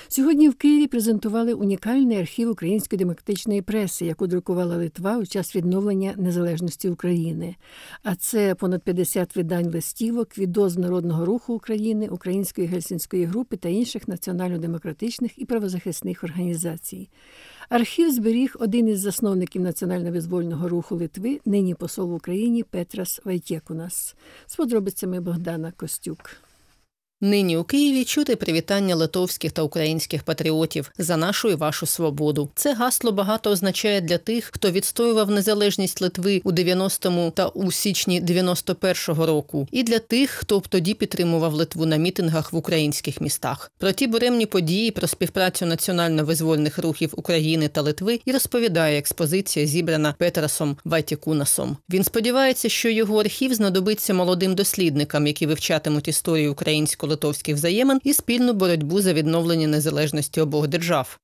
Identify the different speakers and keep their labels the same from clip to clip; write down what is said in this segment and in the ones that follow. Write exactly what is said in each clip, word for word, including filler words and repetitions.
Speaker 1: Сьогодні в Києві презентували унікальний архів української демократичної преси, яку друкувала Литва у час відновлення незалежності України. А це понад п'ятдесят видань листівок, відоз Народного руху України, Української Гельсінської групи та інших національно-демократичних і правозахисних організацій. Архів зберіг один із засновників національно-визвольного руху Литви, нині посол в Україні Петрас Вайтєкунас. З подробицями Богдана Костюк.
Speaker 2: Нині у Києві чути привітання литовських та українських патріотів «За нашу і вашу свободу». Це гасло багато означає для тих, хто відстоював незалежність Литви у дев'яностому та у січні дев'яносто першого року, і для тих, хто б тоді підтримував Литву на мітингах в українських містах. Про ті буремні події, про співпрацю національно-визвольних рухів України та Литви і розповідає експозиція, зібрана Петрасом Вайтєкунасом. Він сподівається, що його архів знадобиться молодим дослідникам, які вивчатимуть історію українського литовських взаємин і спільну боротьбу за відновлення незалежності обох держав.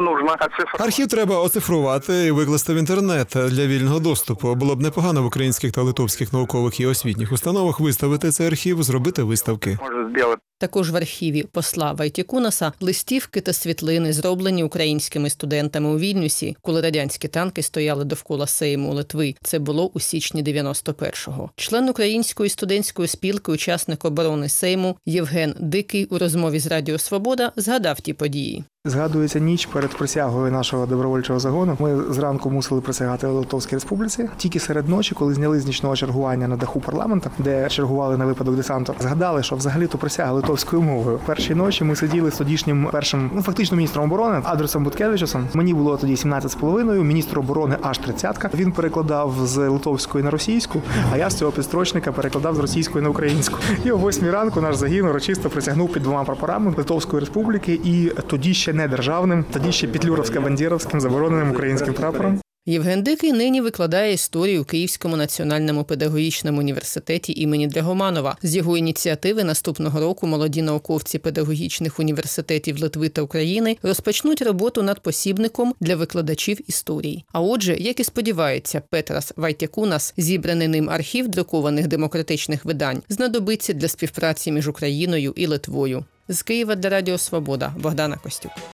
Speaker 3: Архів треба оцифрувати і викласти в інтернет для вільного доступу. Було б непогано в українських та литовських наукових і освітніх установах виставити цей архів, зробити виставки.
Speaker 2: Також в архіві посла Вайтєкунаса листівки та світлини, зроблені українськими студентами у Вільнюсі, коли радянські танки стояли довкола Сейму Литви. Це було у січні дев'яносто першого. Член Української студентської спілки, учасник оборони Сейму Євген Дикий у розмові з Радіо Свобода згадав ті події.
Speaker 4: Згадується ніч перед присягою нашого добровольчого загону. Ми зранку мусили присягати Литовській Республіці. Тільки серед ночі, коли зняли з нічного чергування на даху парламенту, де чергували на випадок десанту, згадали, що взагалі-то присяга литовською мовою. Перші ночі ми сиділи з тодішнім першим, ну фактично міністром оборони Адресом Буткевичусом. Мені було тоді сімнадцять з половиною, міністр оборони аж тридцятка. Він перекладав з литовської на російську, а я з цього підстрочника перекладав з російської на українську. І о восьмій ранку наш загін урочисто присягнув під двома прапорами Литовської Республіки і тоді ще не державним, тоді ще петлюровсько-бандєровським забороненим українським прапором.
Speaker 2: Євген Дикий нині викладає історію у Київському національному педагогічному університеті імені Драгоманова. З його ініціативи наступного року молоді науковці педагогічних університетів Литви та України розпочнуть роботу над посібником для викладачів історії. А отже, як і сподівається Петрас Вайтєкунас, зібраний ним архів друкованих демократичних видань знадобиться для співпраці між Україною і Литвою. З Києва для Радіо Свобода Богдана Костюк.